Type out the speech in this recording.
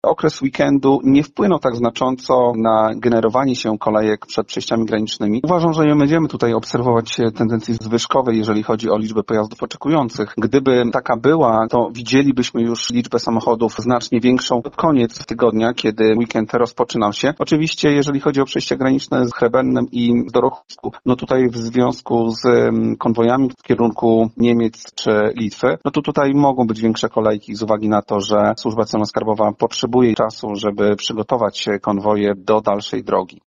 okres weekendu nie wpłynął tak znacząco na generowanie się kolejek przed przejściami granicznymi. Uważam, że nie będziemy tutaj obserwować tendencji zwyżkowej, jeżeli chodzi o liczbę pojazdów oczekujących. Gdyby taka była, to widzielibyśmy już liczbę samochodów znacznie większą pod koniec tygodnia, kiedy weekend rozpoczynał się. Oczywiście, jeżeli chodzi o przejścia graniczne z Chrebennem i z Dorochusku, no tutaj w związku z konwojami w kierunku Niemiec czy Litwy, no to tutaj mogą być większe kolejki z uwagi na to, że Służba Celno-Skarbowa potrzebuje czasu, żeby przygotować konwoje do dalszej drogi.